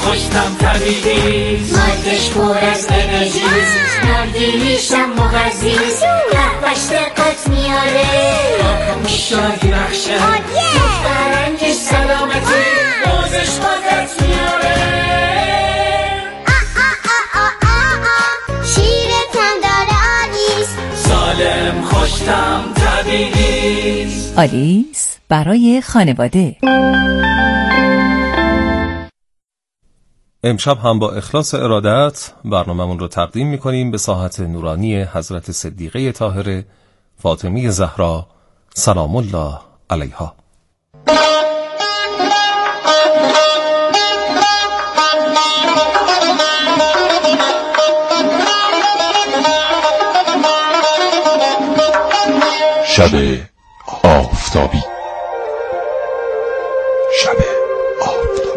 خوشتم طبیعی، مادش پر از انرژیز، نردیلیشم مغزیز، قهوهش دقت میاره، آکموش شادی بخشه، فرنگش سلامتی، روزش قدرت میاره. شیرتم داره آلیس، سالم خوشتم طبیعی. آلیس برای خانواده. امشب هم با اخلاص ارادت برنامه‌مون رو تقدیم می‌کنیم به ساحت نورانی حضرت صدیقه طاهره فاطمی زهرا سلام الله علیها. شب آفتابی. شب آفتابی.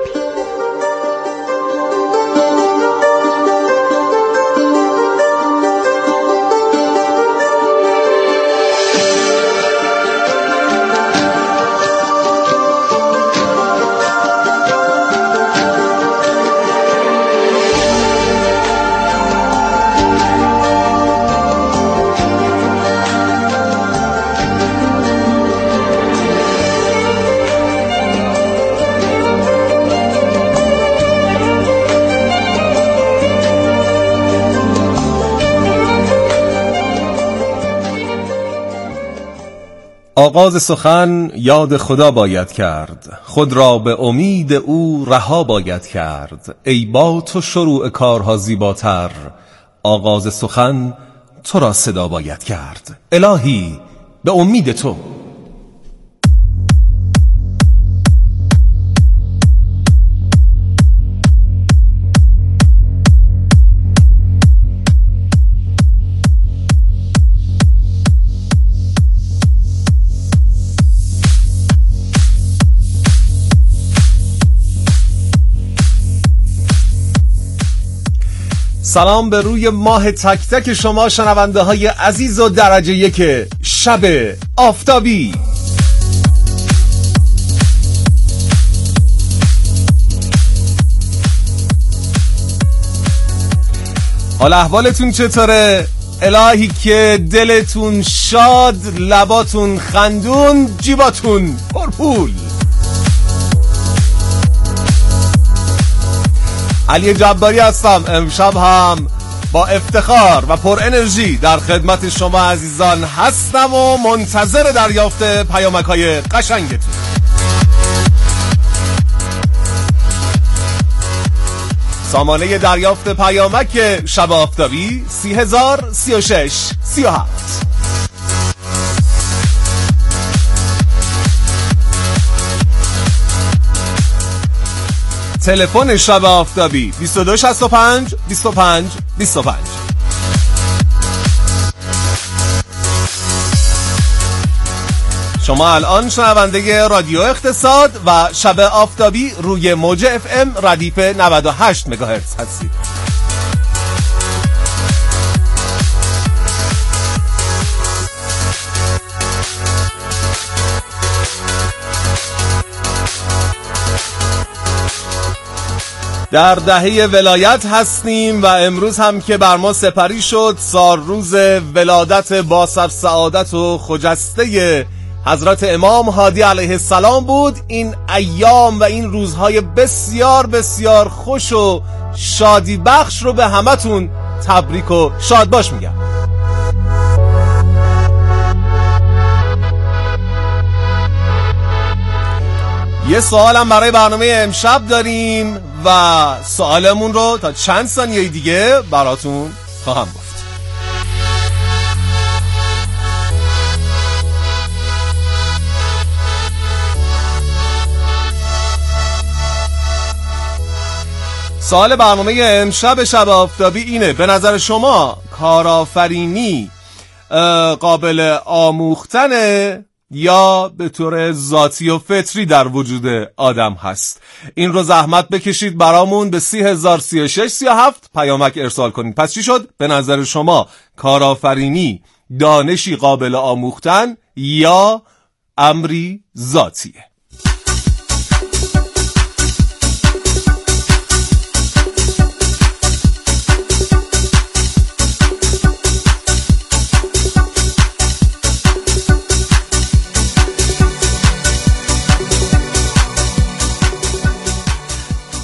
آغاز سخن یاد خدا باید کرد، خود را به امید او رها باید کرد. ای با تو شروع کارها زیباتر، آغاز سخن تو را صدا باید کرد. الهی به امید تو. سلام به روی ماه تک تک شما شنونده های عزیز و درجه یک شب آفتابی. حال احوالتون چطوره؟ الهی که دلتون شاد، لباتون خندون، جیباتون پرپول. علی جباری هستم. امشب هم با افتخار و پر انرژی در خدمت شما عزیزان هستم و منتظر دریافت پیامک‌های قشنگتون. سامانه دریافت پیامک شب آفتابی 30,036,37. تلفن شب آفتابی 2265 25 25. شما الان شنونده رادیو اقتصاد و شب آفتابی روی موج FM ردیف 98 مگاهرتز هستید. در دهه ولایت هستیم و امروز هم که بر ما سپری شد سال روز ولادت با سعادت و خجسته حضرت امام هادی علیه السلام بود. این ایام و این روزهای بسیار بسیار خوش و شادی بخش رو به همتون تبریک و شاد باش میگم. یه سوالم برای برنامه امشب داریم و سوالمون رو تا چند ثانیه دیگه براتون خواهم گفت. سوال برنامه امشب شب آفتابی اینه: به نظر شما کارآفرینی قابل آموختنه یا به طور ذاتی و فطری در وجود آدم هست؟ این رو زحمت بکشید برامون به 30,036,37 پیامک ارسال کنید. پس چی شد؟ به نظر شما کارآفرینی دانشی قابل آموختن یا امری ذاتیه؟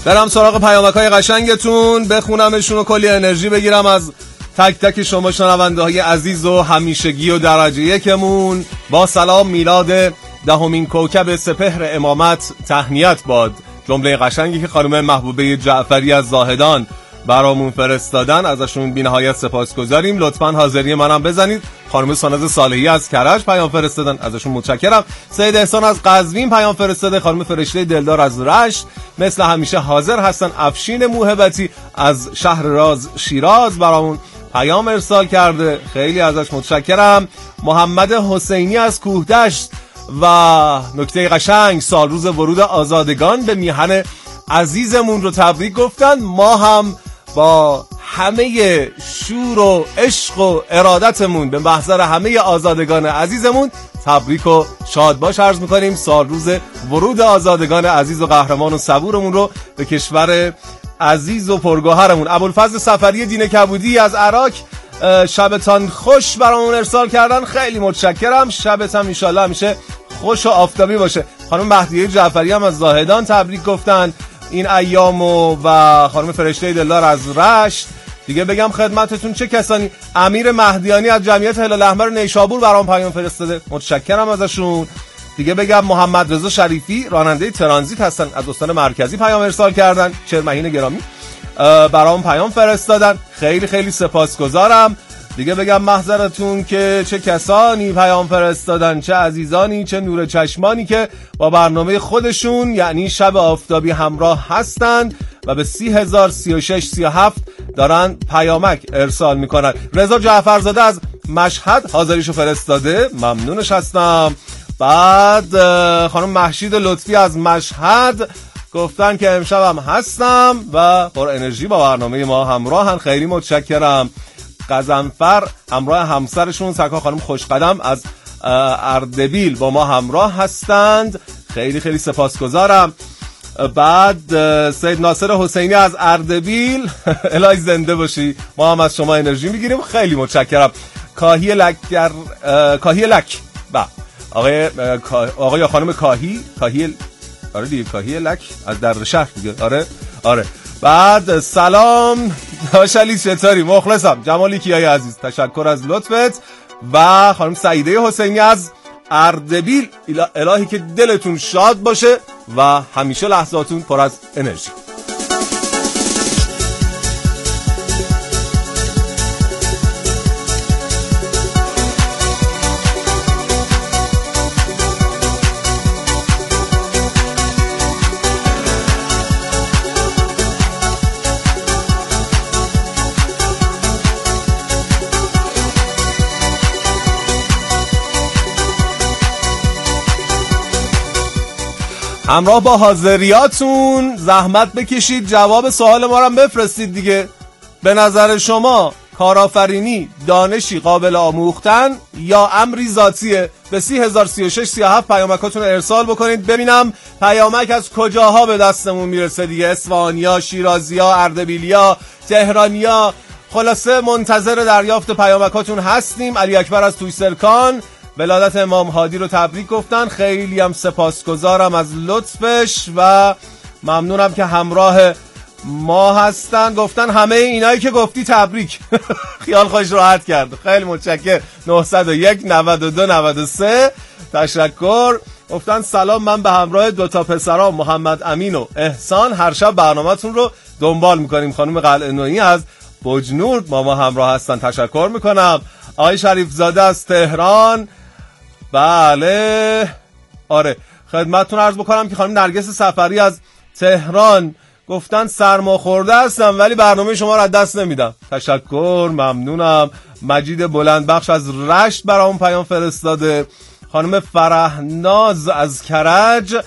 برم سراغ پیامک‌های قشنگتون، بخونمشون و کلی انرژی بگیرم از تک تک شما شنونده های عزیز و همیشگی و درجه یکمون. با سلام میلاد دهمین کوکب سپهر امامت تهنیت باد. جمله قشنگی که خانم محبوبه جعفری از زاهدان برامون فرستادن، ازشون بی‌نهایت سپاسگزاریم. لطفاً حاضری منم بزنید. خانم ساناز صالحی از کرج پیام فرستادن، ازشون متشکرم. سید احسان از قزوین پیام فرستاده. خانم فرشته دلدار از رشت مثل همیشه حاضر هستن. افشین موهبتی از شهر راز شیراز برامون پیام ارسال کرده، خیلی ازش متشکرم. محمد حسینی از کوهدشت و نکته قشنگ سال روز ورود آزادگان به میهن عزیزمون رو تبریک گفتن. ما هم با همه شور و عشق و ارادتمون به محضر همه آزادگان عزیزمون تبریک و شاد باش عرض میکنیم. سال روز ورود آزادگان عزیز و قهرمان و صبورمون رو به کشور عزیز و پرگوهرمون. ابوالفضل سفری دین کبودی از عراق شبتان خوش برامون ارسال کردن، خیلی متشکرم. شبت هم انشالله همیشه خوش و آفتابی باشه. خانم مهدیه جعفری هم از زاهدان تبریک گفتن این ایامو و خانم فرشته دلدار از رشت. دیگه بگم خدمتتون چه کسانی؟ امیر مهدیانی از جمعیت هلال احمر نیشابور برام پیام فرستاده، متشکرم ازشون. دیگه بگم محمد رضا شریفی راننده ترانزیت هستن، از استان مرکزی پیام ارسال کردن. چرمهین گرامی برام پیام فرستادن، خیلی خیلی سپاسگزارم. دیگه بگم محضرتون که چه کسانی پیام فرستادن، چه عزیزانی، چه نور چشمانی که با برنامه خودشون یعنی شب آفتابی همراه هستند و به 30,036-37 دارن پیامک ارسال میکنن. رضا جعفرزاده از مشهد حاضریشو فرستاده، ممنونش هستم. بعد خانم محشید لطفی از مشهد گفتن که امشبم هستم و پر انرژی با برنامه ما همراهن، خیلی متشکرم. قزنفر همراه همسرشون سرکار خانم خوشقدم از اردبیل با ما همراه هستند، خیلی خیلی سپاسگزارم. بعد سید ناصر حسینی از اردبیل الهی زنده باشی، ما هم از شما انرژی میگیریم، خیلی متشکرم. کاهی لک با آقای یا خانم کاهی آره دیگه، کاهی لک از در شهر دیگه، آره. بعد سلام داشلی چطوری؟ مخلصم. جمالی کیای عزیز تشکر از لطفت. و خانم سعیده حسینی از اردبیل، الهی که دلتون شاد باشه و همیشه لحظاتون پر از انرژی. همراه با حاضریاتون زحمت بکشید جواب سوال ما رو بفرستید دیگه. به نظر شما کارآفرینی دانشی قابل آموختن یا امری ذاتیه؟ به 30,036-37 پیامکاتون ارسال بکنید ببینم پیامک از کجاها به دستمون میرسه دیگه. اصفهانیا، شیرازیا، اردبیلیا، تهرانیا، خلاصه منتظر دریافت پیامکاتون هستیم. علی اکبر از تویسرکان ولادت امام هادی رو تبریک گفتن، خیلی هم سپاسگزارم از لطفش و ممنونم که همراه ما هستن. گفتن همه اینایی که گفتی تبریک خیال خوش راحت کرد، خیلی متشکر. 901-92-93 تشکر. گفتن سلام، من به همراه دوتا پسرام محمد امین و احسان هر شب برنامه‌تون رو دنبال میکنیم. خانم قلعه‌نویی از بجنور با ما همراه هستن، تشکر میکنم. آقای شریف زاده از تهران، بله آره خدمتتون عرض بکنم که خانم نرگس سفری از تهران گفتن سرماخورده هستم ولی برنامه شما رو از دست نمیدم. تشکر، ممنونم. مجید بلندبخش از رشت برام پیام فرستاده. خانم فرهناز از کرج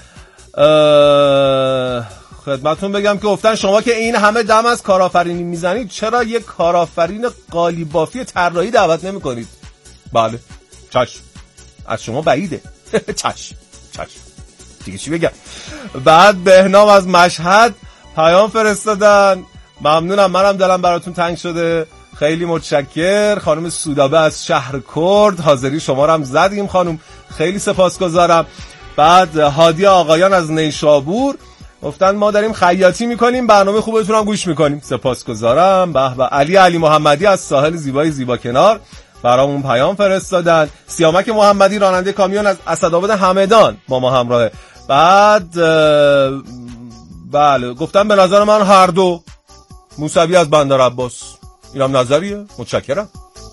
خدمتتون بگم که گفتن شما که این همه دم از کارآفرینی میزنید چرا یک کارآفرین قالیبافی طراحی دعوت نمی‌کنید؟ بله چشم، از شما بعیده. چشم دیگه چی بگم. بعد بهنام از مشهد پیام فرستادن، ممنونم، منم دلم براتون تنگ شده، خیلی متشکر. خانم سودابه از شهر کرد حاضری شما رو هم زدیم خانم، خیلی سپاسگزارم. بعد هادی آقایان از نیشابور گفتن ما داریم خیاطی میکنیم، برنامه خوبتون هم گوش میکنیم. سپاسگزارم. به به. علی محمدی از ساحل زیبای زیبا کنار برامون پیام فرستادن. سیامک محمدی راننده کامیون از اسدآباد همدان با ما همراهه. بعد بله گفتم به نظر من هر دو. موسوی از بندر عباس، اینم نظریه. متشکرم.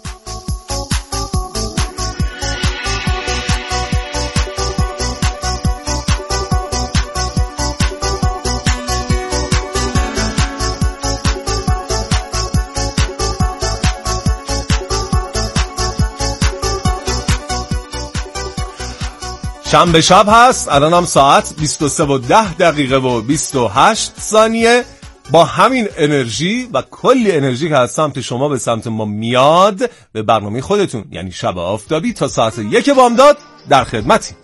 شنبه شب هست، الان هم ساعت 23:10 و 28 ثانیه. با همین انرژی و کلی انرژی که از سمت شما به سمت ما میاد، به برنامه خودتون یعنی شب آفتابی تا ساعت 1 بامداد در خدمتیم.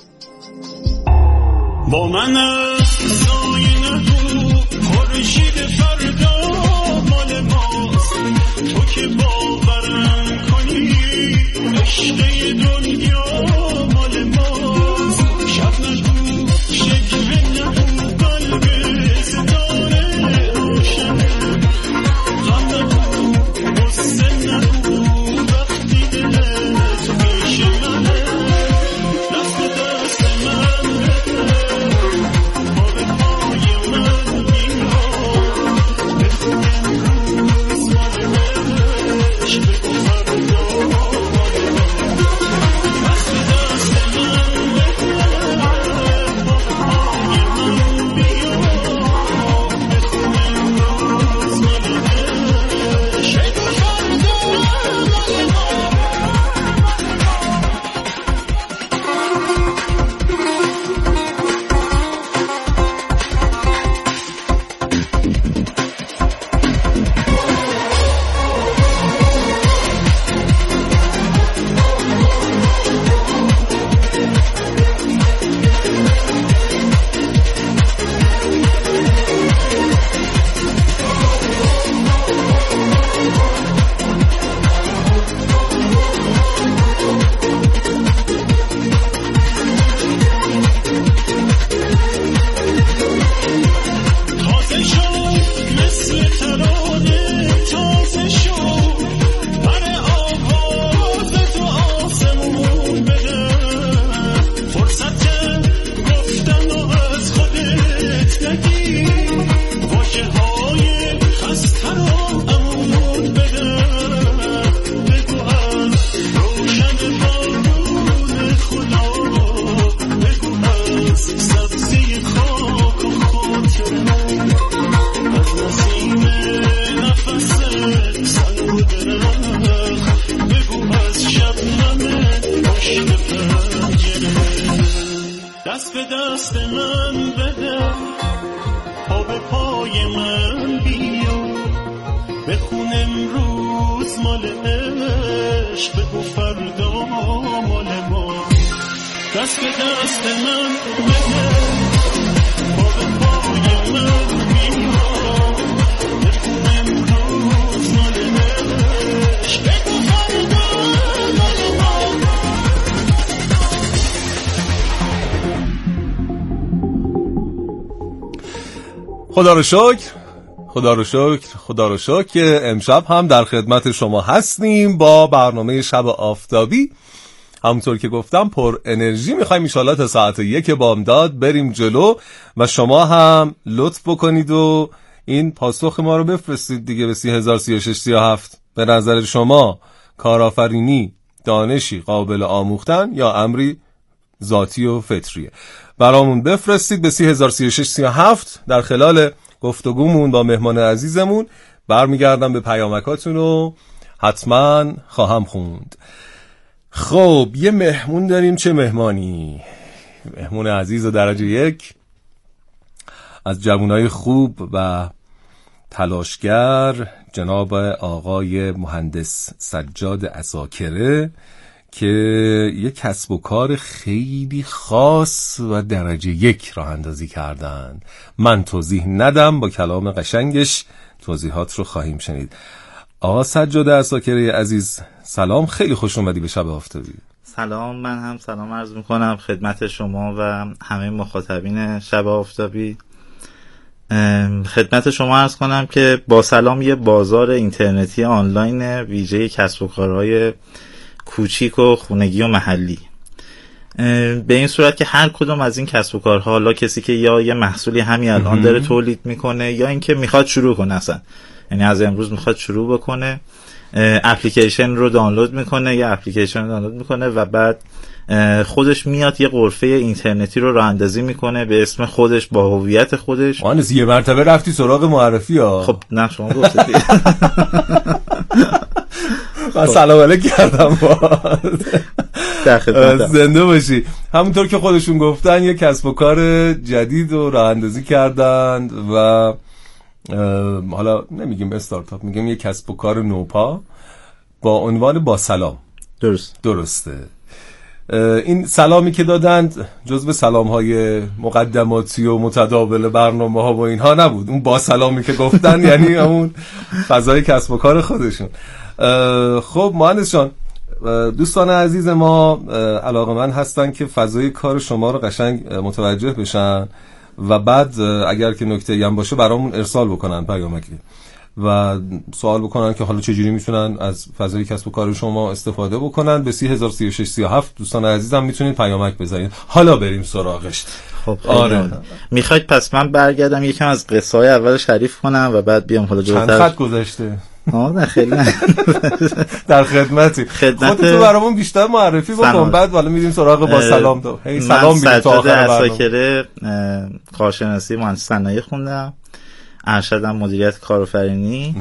با من زاین تو خورشید فردا مال ماست، تو که باورم کنی عشق دنیا مال ماست. شب نگو شکوه نگو قلب ستاره روشنه، غم نگو غصه نگو وقتی دلت پیش منه. دست دست من دست به دست من بده، پا به پای من بیا، بخون امروز مال عشق، بگو فردا مال ما. دست به دست من بده، پا به پای من بیا، بخون امروز مال عشق، بگو فردا مال ما. خدا رو شکر، خدا رو شکر، خدا رو شکر که امشب هم در خدمت شما هستیم با برنامه شب آفتابی. همونطور که گفتم پر انرژی میخوایم انشالله تا ساعت 1 بامداد بریم جلو و شما هم لطف بکنید و این پاسخ ما رو بفرستید دیگه به 30,036-37. به نظر شما کارآفرینی دانشی قابل آموختن یا امری ذاتی و فطریه؟ برامون بفرستید به 30,036-37. در خلال گفتگومون با مهمان عزیزمون برمیگردم به پیامکاتون و حتما خواهم خوند. خب یه مهمون داریم. چه مهمانی؟ مهمون عزیز و درجه 1 از جوانای خوب و تلاشگر، جناب آقای مهندس سجاد عساکره که یک کسب و کار خیلی خاص و درجه 1 راه اندازی کردن. من توضیح ندم، با کلام قشنگش توضیحات رو خواهیم شنید. آقا سجاد عساکره عزیز سلام، خیلی خوش اومدی به شب آفتابی. سلام، من هم سلام عرض میکنم خدمت شما و همه مخاطبین شب آفتابی. خدمت شما عرض کنم که با سلام یه بازار اینترنتی آنلاین ویژه کسب و کارهای کوچیک و خونگی و محلی، به این صورت که هر کدوم از این کسب و کارها، حالا کسی که یا یه محصولی همین الان داره تولید میکنه یا اینکه میخواد شروع کنه، اصلا یعنی از امروز میخواد شروع بکنه، اپلیکیشن رو دانلود میکنه یا اپلیکیشن رو دانلود میکنه و بعد خودش میاد یه غرفه اینترنتی رو راه اندازی میکنه به اسم خودش با هویت خودش. مهندس یه مرتبه رفتی سراغ معرفی ها. خب نه شما گفتید. من سلام علیک کردم. در خدمتم. زنده باشی. همونطور که خودشون گفتن یه کسب و کار جدید رو راه اندازی کردند و حالا نمیگیم استارتاپ، میگیم یه کسب و کار نوپا با عنوان با سلام. درسته. این سلامی که دادند جزو سلام‌های مقدماتی و متداول برنامه‌ها و اینها نبود، اون با سلامی که گفتن یعنی همون فضای کسب و کار خودشون. خب مهندس جان، دوستان عزیز ما علاقه‌مند هستن که فضای کار شما رو قشنگ متوجه بشن و بعد اگر که نکته‌ای هم باشه برامون ارسال بکنن پیامکی و سوال بکنن که حالا چجوری میتونن از فضای کسب و کار شما استفاده بکنن. به 303637 دوستان عزیزم میتونید پیامک بزنید. حالا بریم سراغش. خب آره، میخواید پس من برگردم یکم از قصه های اول تعریف کنم و بعد بیام حالا جلوتر. چند خط گذشته؟ نه خیلی در خدمتی. خودتو برامون بیشتر معرفی بکن بعد حالا میریم سراغ با سلام. تو هی سلام میگی تا آخر برنامه. من کارشناسی مهندسی صنایع خوندم، ارشدم مدیریت کارآفرینی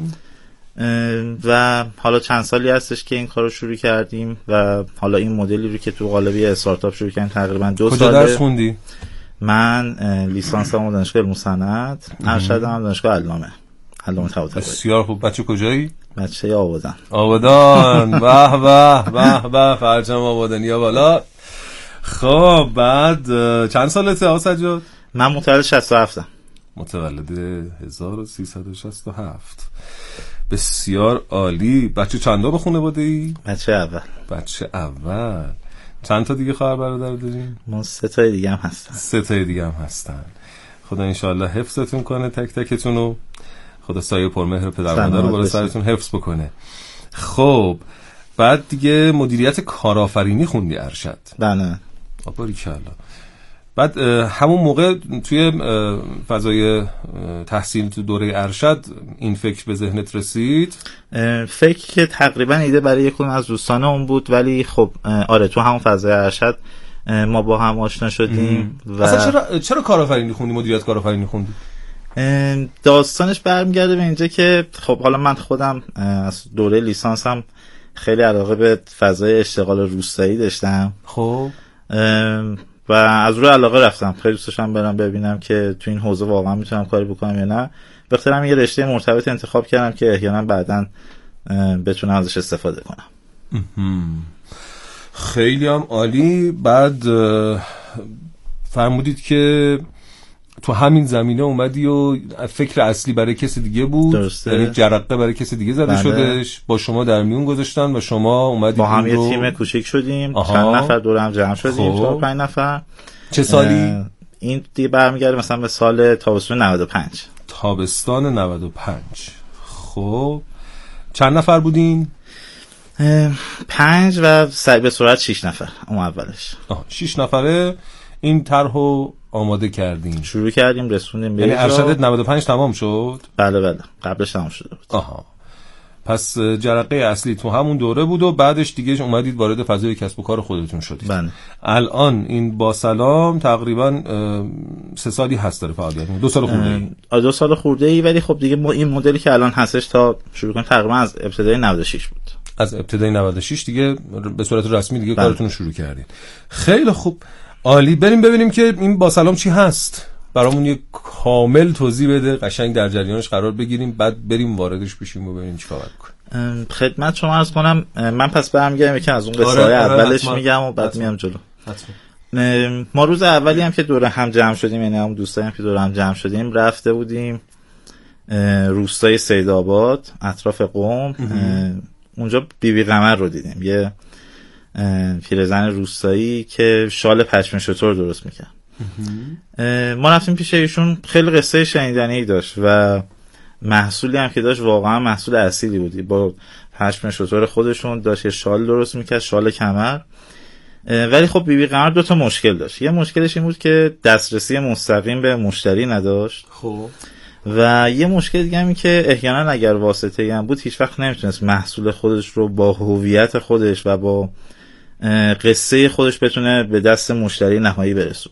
و حالا چند سالی هستش که این کارو شروع کردیم و حالا این مدلی رو که تو قالب یه استارتاپ شروع کردیم تقریبا 2 ساله. کجا درس خوندی؟ من لیسانسم دانشگاه علوم صنعت، ارشدم دانشگاه علامه طباطبایی. بسیار خوب. بچه کجایی؟ بچه آبادان. به فرجام آبادانی بالا. خب بعد چند سالته آقا سجاد؟ من متولد 67م. متولد 1367. بسیار عالی. بچه چندا به خانواده ای؟ بچه اول. چند تا دیگه خواهر برادر دارین؟ ما 3 تا دیگه هم هستن. 3 تا دیگه هم هستن. خدا انشالله حفظتون کنه تک تکتون رو. خدا سایه پرمهر پدر مادر رو بالا سرتون حفظ بکنه. خب بعد دیگه مدیریت کارآفرینی خوندی ارشد؟ بله. باریکلا. بعد همون موقع توی فضای تحصیل تو دوره ارشد این فکر به ذهنت رسید؟ فکر که تقریبا ایده برای یکی از دوستان اون بود، ولی خب آره تو همون فضای ارشد ما با هم آشنا شدیم. و اصلا چرا کارآفرینی خوندی، مدیریت کارآفرینی خوندی؟ داستانش برمیگرده به اینجا که خب حالا من خودم از دوره لیسانسم خیلی علاقه به فضای اشتغال روستایی داشتم. خب و از روی علاقه رفتم، خیلی دوست داشتم برم ببینم که تو این حوزه واقعا میتونم کاری بکنم یا نه. بخاطر یه رشته مرتبط انتخاب کردم که احیانا بعداً بتونم ازش استفاده کنم. خیلی هم عالی. بعد فرمودید که تو همین زمینه اومدی و فکر اصلی برای کسی دیگه بود، یعنی جرقه برای کسی دیگه زده شدش، با شما در میون گذاشتن و شما اومدید با هم یه تیم کوچیک شدیم. چند نفر دور هم جمع شدیم، 4-5 نفر. چه سالی؟ این دیگه برمیگرده مثلا به سال تابستون 95. تابستان 95. خب چند نفر بودین؟ 5 و به صورت 6 نفر. اون اولش 6 نفره این طرحو آماده کردیم، شروع کردیم، رسوندیم به یعنی ارشدت 95 تمام شد؟ بله قبلش تمام شده بود. پس جرقه اصلی تو همون دوره بود و بعدش دیگه اومدید وارد فضای کسب و کار خودتون شدید. بله. الان این با سلام تقریبا 3 سالی هست داره فعالیت میکنه. 2 سال خورده ای. 2 سال خورده ای، ولی خب دیگه این مدلی که الان هستش تا شروع کنیم تقریبا از ابتدای 96 بود. از ابتدای 96 دیگه به صورت رسمی دیگه کارتون رو شروع کردید. خیلی خوب. عالی. بریم ببینیم که این با سلام چی هست. برامون یه کامل توضیح بده، قشنگ در جریانش قرار بگیریم، بعد بریم واردش بشیم و ببینیم چیکار کنیم. خدمت شما عرض کنم من پس برمیگردم یکی از اون قصه‌های اولش میگم و بعد میام جلو. ما روز اولی هم که دور هم جمع شدیم، یعنی هم دوستاییم که دور هم جمع شدیم، رفته بودیم روستای سیدآباد اطراف قم. اونجا بیبی قمر رو دیدیم، یه پیرزن روستایی که شال پشم شتر درست میکرد. ما رفتیم پیش ایشون، خیلی قصه شنیدنی داشت و محصولی هم که داشت واقعا محصول اصیلی بودی. با پشم شتر خودشون داشت یه شال درست میکرد، شال کمر. ولی خب بیبی قمر 2 تا مشکل داشت. یه مشکلش این بود که دسترسی مستقیم به مشتری نداشت. خب و یه مشکل دیگه هم که احیانا اگر واسطه‌ای هم بود هیچ وقت نمیتونست محصول خودش رو با هویت خودش و با قصه خودش بتونه به دست مشتری نهایی برسونه.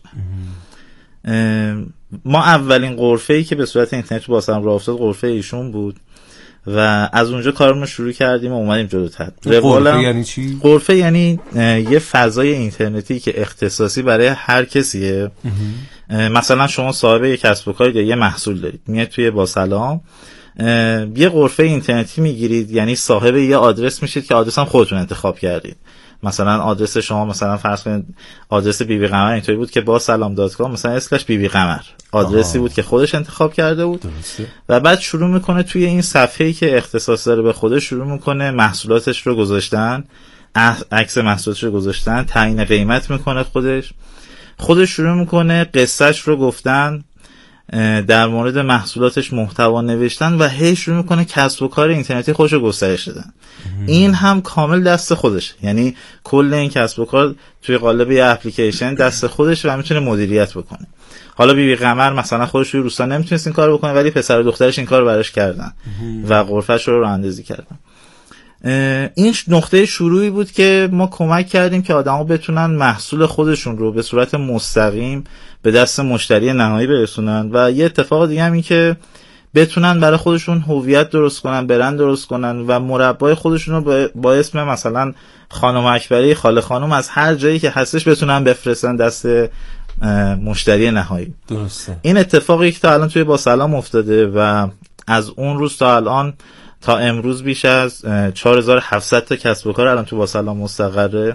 ما اولین غرفه‌ای که به صورت اینترنت با سلام راه افتاد غرفه ایشون بود و از اونجا کارمون شروع کردیم و اومدیم جلوتر. غرفه یعنی چی؟ غرفه یعنی یه فضای اینترنتی که اختصاصی برای هر کسیه. مثلا شما صاحب یه کسب و کاری دارید، یه محصول دارید، میاد توی با سلام یه غرفه اینترنتی میگیرید، یعنی صاحب یه آدرس میشید که آدرس هم خودتون انتخاب کردید. مثلا آدرس شما، مثلا فرض کنید آدرس بیبی قمر اینطوری بود که با سلام.com مثلا / بیبی قمر آدرسی بود که خودش انتخاب کرده بود. درسته. و بعد شروع میکنه توی این صفحه‌ای که اختصاص داره به خودش شروع میکنه محصولاتش رو گذاشتن، عکس محصولاتش رو گذاشتن، تعیین قیمت میکنه، خودش شروع میکنه قصهش رو گفتن، در مورد محصولاتش محتوا نوشتن و هی شروع میکنه کسب و کار اینترنتی خودش رو گسترش دادن. این هم کامل دست خودش، یعنی کل این کسب و کار توی قالب یه اپلیکیشن دست خودش و میتونه مدیریت بکنه. حالا بیبی قمر مثلا خودش توی روستا نمیتونست این کارو بکنه ولی پسر و دخترش این کارو براش کردن و غرفه‌ش رو راه‌اندازی کردن. این نقطه شروعی بود که ما کمک کردیم که آدما بتونن محصول خودشون رو به صورت مستقیم به دست مشتری نهایی برسونن و یه اتفاق دیگه هم این که بتونن برای خودشون هویت درست کنن، برند درست کنن و مربای خودشون رو با اسم مثلا خانم اکبری، خاله خانم از هر جایی که هستش بتونن بفرستن دست مشتری نهایی. درسته. این اتفاقی که تا الان توی با سلام افتاده و از اون روز تا الان تا امروز بیش از 4700 تا کسب و کار الان تو با سلام مستقره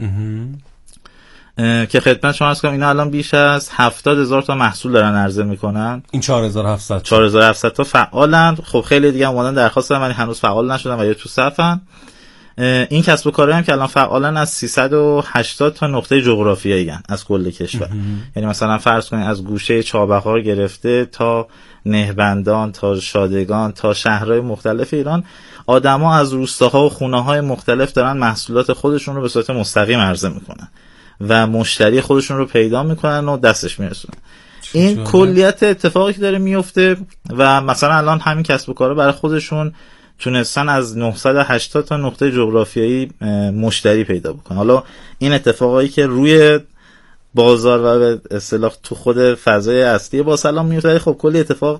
که خدمت شما عرض کنم اینا الان بیش از 70,000 تا محصول دارن عرضه میکنن. این 4700 تا فعالن. خب خیلی دیگه هم اومدن درخواست دادن ولی هنوز فعال نشدن و یا تو صفن. این کسب و کارهایی هم که الان فعالن از 380 تا نقطه جغرافیایی هستن از کل کشور. یعنی مثلا فرض کنید از گوشه چابهار گرفته تا نهبندان تا شادگان تا شهرهای مختلف ایران آدما از روستاها و خونه‌های مختلف دارن محصولات خودشون رو به صورت مستقیم عرضه میکنن و مشتری خودشون رو پیدا میکنن و دستش میرسونن. این کلیت اتفاقی که داره میفته و مثلا الان همین کسب و کارا برای خودشون تونستن از 980 تا نقطه جغرافیایی مشتری پیدا بکنن. حالا این اتفاقایی که روی بازار و به اصطلاح تو خود فضای اصلی با سلام میفته، خب کلی اتفاق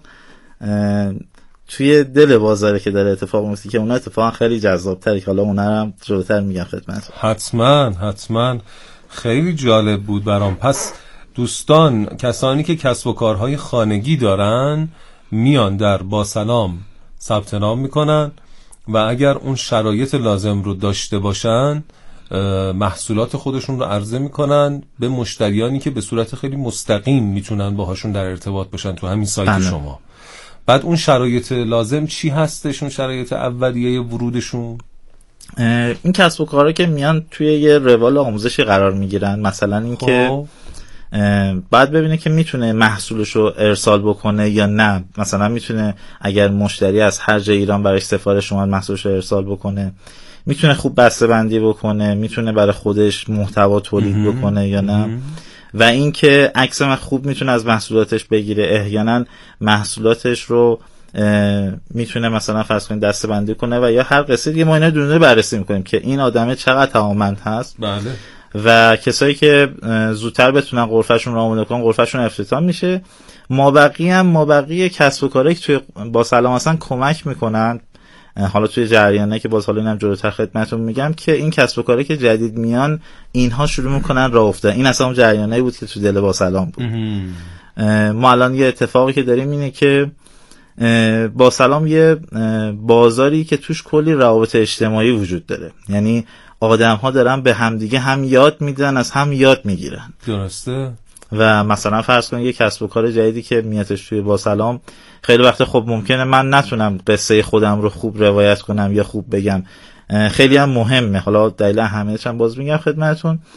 توی دل بازاره که داره اتفاق میفته که اونها اتفاقا خیلی جذاب‌تره که حالا اونها هم جلوتر میگم خدمتتون. حتما خیلی جالب بود برام. پس دوستان، کسانی که کسب و کارهای خانگی دارن میان در با سلام ثبت نام میکنن و اگر اون شرایط لازم رو داشته باشن محصولات خودشون رو عرضه میکنن به مشتریانی که به صورت خیلی مستقیم میتونن باهاشون در ارتباط باشن تو همین سایت شما. بعد اون شرایط لازم چی هستش؟ اون شرایط اولیه ورودشون؟ این کسب و کارا که میان توی یه روال آموزشی قرار میگیرن، مثلا این که بعد ببینه که میتونه محصولش رو ارسال بکنه یا نه. مثلا میتونه اگر مشتری از هر جای ایران براش سفارش اومد محصولش رو ارسال بکنه، میتونه خوب بسته بندی بکنه، میتونه برای خودش محتوا تولید بکنه یا نه. و اینکه عکس خوب میتونه از محصولاتش بگیره، احیانا محصولاتش رو میتونه مثلا فرض کنید دسته بندی کنه و یا هر قصه دیگه ما اینا دونه بررسی میکنیم که این آدمه چقدر توانمند هست. بله. و کسایی که زودتر بتونن غرفهشون رو آماده کنن غرفهشون افتتاح میشه. مابقی کسب و کاری که توی با سلام هستن کمک میکنن. حالا توی جریانه که باز حالا اینم جلوتر خدمتتون میگم که این کسب و کاری که جدید میان اینها شروع میکنن راه افتادن. این اصلا اون جریانه بود که تو دل با سلام بود. ما الان یه اتفاقی که داریم اینه که با سلام یه بازاری که توش کلی روابط اجتماعی وجود داره، یعنی آدم ها دارن به همدیگه هم یاد میدن از هم یاد میگیرن. درسته. و مثلا فرض کنید یه کسب و کار جدیدی که میادش توی با سلام، خیلی وقت خب ممکنه من نتونم قصه خودم رو خوب روایت کنم یا خوب بگم، خیلی هم مهمه، حالا دلیل اهمیتش هم باز میگم خدمتتون.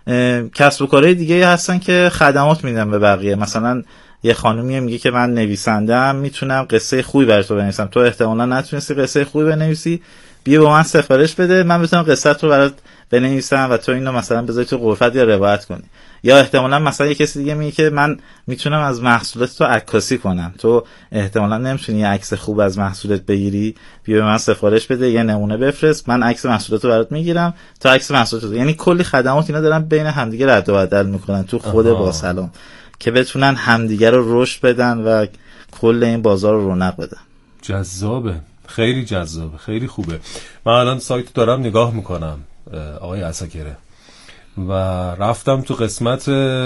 کسب و کارهای دیگه هستن که خدمات میدن به بقیه. مثلا یه خانومی میگه که من نویسنده‌ام، میتونم قصه خوبی برای تو بنویسم، تو احتمالاً نتونستی قصه خوبی بنویسی، بیا با من سفارش بده، من بتونم قصه‌ت رو برات بنویسم و تو اینو مثلا بذاری تو غرفت یا روایت کنی. یا احتمالاً مثلا یه کسی دیگه میگه که من میتونم از محصولات تو عکاسی کنم، تو احتمالاً نمیتونی یه عکس خوب از محصولات بگیری، بیا به من سفارش بده، یه نمونه بفرست، من عکس محصولات رو برات میگیرم، تا عکس محصولات رو. یعنی کلی خدمات اینا دارن بین همدیگه رد و بدل میکنن تو خود با سلام که بتونن همدیگه رو رشد بدن و کل این بازار رو رونق بدن. جذابه، خیلی جذابه، خیلی خوبه. من الان سایت دارم نگاه میکنم آقای عساکره و رفتم تو قسمت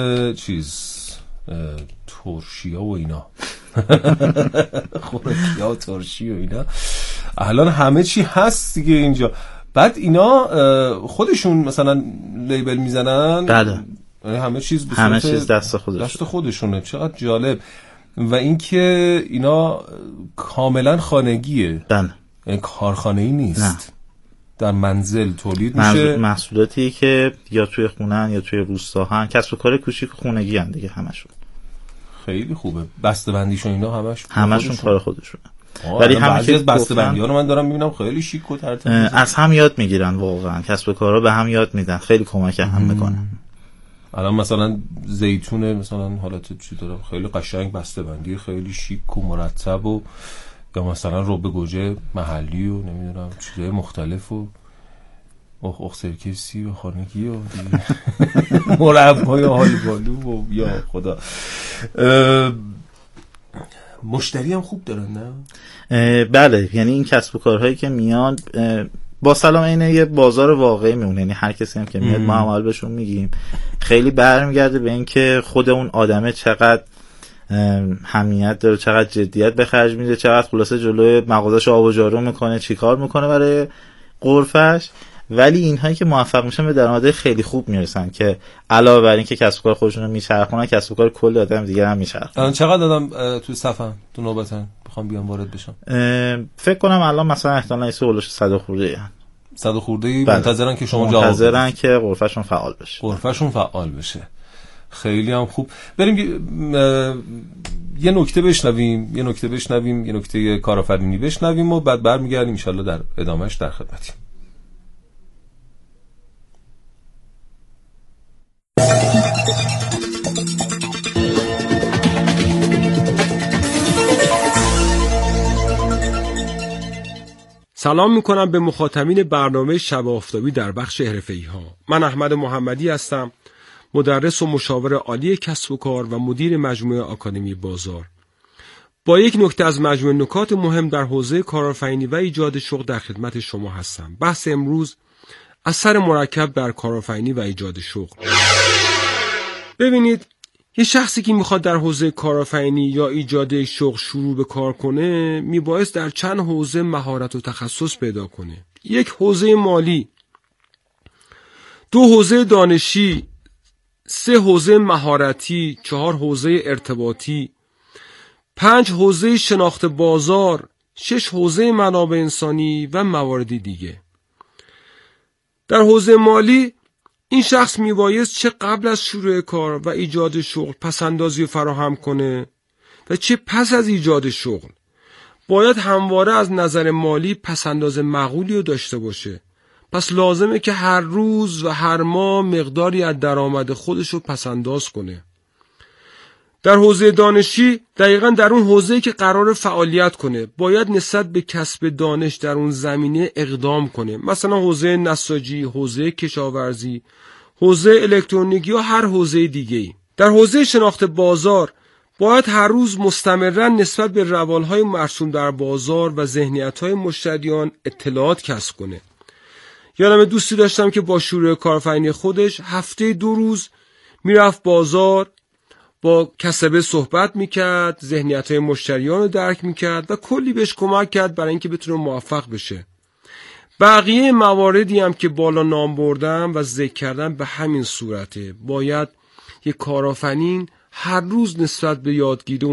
ترشیا و اینا خوراکیا و ترشی و اینا، الان همه چی هست دیگه اینجا. بعد اینا خودشون مثلا لیبل میزنن؟ بله، همه چیز دست خودشونه. چقدر جالب. و اینکه اینا کاملا خانگیه، یعنی کارخانه‌ای نیست. نه. در منزل تولید میشه، محصولاتی که یا توی خونه‌ن یا توی روستاهن، کسب و کار کوچیک خونگی ان دیگه همشون. خیلی خوبه. بسته‌بندیشون اینا همشون کار خودشونه. ولی بعضی از بسته‌بندی‌ها رو من دارم میبینم خیلی شیک و ترتیب، از هم یاد میگیرن. واقعا کسب و کارا به هم یاد میدن، خیلی کمک هم میکنن. الان مثلا زیتون مثلا حالت چی داره، خیلی قشنگ بسته‌بندی، خیلی شیک و مرتب، و یا مثلا رب گوجه محلی و نمیدونم چیزای مختلف و سرکسی و خانگی و مربای هالبالو و یا خدا. مشتری هم خوب دارن نه؟ بله، یعنی این کسب و کارهایی که میان با سلام اینه یه بازار واقعی میمونه. یعنی هر کسی هم که میاد ما عمل بهشون میگیم، خیلی برمیگرده به این که خود اون آدمه چقدر حمیت داره، چقدر جدیت به خرج میده، چقدر خلاصه جلوی مغازش آب و جارو میکنه، چیکار میکنه برای غرفش. ولی اینهایی که موفق میشن به درآمد خیلی خوب میرسن که علاوه بر این که کسب و کار خودشون رو میچرخونن، کسب و کار کلی آدم دیگه هم میچرخونن. الان چقدر آدم تو صفن، تو نوبتن بخوام بیان وارد بشن؟ فکر کنم الان مثلا احتمالاً ایسه اولش 100 خورده 100 خورده منتظرن که شما جواب بدید، منتظرن که غرفه‌شون فعال بشه. خیلی هم خوب. بریم یه نکته بشنویم، یه نکته کارآفرینی بشنویم و بعد برمیگردیم ان شاءالله در ادامهش در خدمتیم. سلام میکنم به مخاطبین برنامه شب آفتابی در بخش حرفه‌ای ها. من احمد محمدی هستم، مدرس و مشاور عالی کسب و کار و مدیر مجموعه آکادمی بازار. با یک نکته از مجموعه نکات مهم در حوزه کارآفرینی و ایجاد شغل در خدمت شما هستم. بحث امروز اثر مرکب در کارآفرینی و ایجاد شغل. ببینید، یه شخصی که میخواد در حوزه کارآفرینی یا ایجاد شغل شروع به کار کنه، میبایست در چند حوزه مهارت و تخصص پیدا کنه. 1 حوزه مالی، 2 حوزه دانشی، 3 حوزه مهارتی، 4 حوزه ارتباطی، 5 حوزه شناخت بازار، 6 حوزه منابع انسانی و مواردی دیگه. در حوزه مالی این شخص میبایست چه قبل از شروع کار و ایجاد شغل پسندازی فراهم کنه و چه پس از ایجاد شغل. باید همواره از نظر مالی پسنداز معقولی رو داشته باشه. پس لازمه که هر روز و هر ماه مقداری از درآمد خودش رو پسنداز کنه. در حوزه دانشی، دقیقاً در اون حوزه‌ای که قرار فعالیت کنه، باید نسبت به کسب دانش در اون زمینه اقدام کنه. مثلا حوزه نساجی، حوزه کشاورزی، حوزه الکترونیکی یا هر حوزه دیگه‌ای. در حوزه شناخت بازار، باید هر روز مستمراً نسبت به روالهای مرسوم در بازار و ذهنیت‌های مشتریان اطلاعات کسب کنه. یادم دوستی داشتم که با شروع کارآفرینی خودش هفته 2 روز میرفت بازار، با کسبه صحبت میکرد، ذهنیت‌های مشتریان رو درک میکرد و کلی بهش کمک کرد برای اینکه بتونه موفق بشه. بقیه مواردی هم که بالا نام بردم و ذکر کردم به همین صورته. باید یک کارآفرین هر روز نسبت به یادگیری